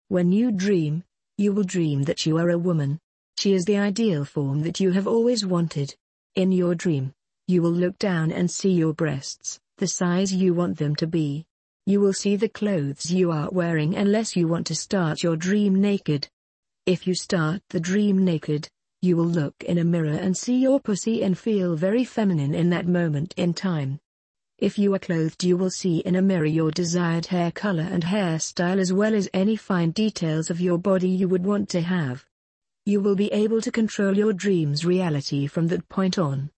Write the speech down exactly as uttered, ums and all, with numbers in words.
When you dream, you will dream that you are a woman. She is the ideal form that you have always wanted. In your dream, you will look down and see your breasts, the size you want them to be. You will see the clothes you are wearing unless you want to start your dream naked. If you start the dream naked, you will look in a mirror and see your pussy and feel very feminine in that moment in time. If you are clothed, you will see in a mirror your desired hair color and hairstyle as well as any fine details of your body you would want to have. You will be able to control your dream's reality from that point on.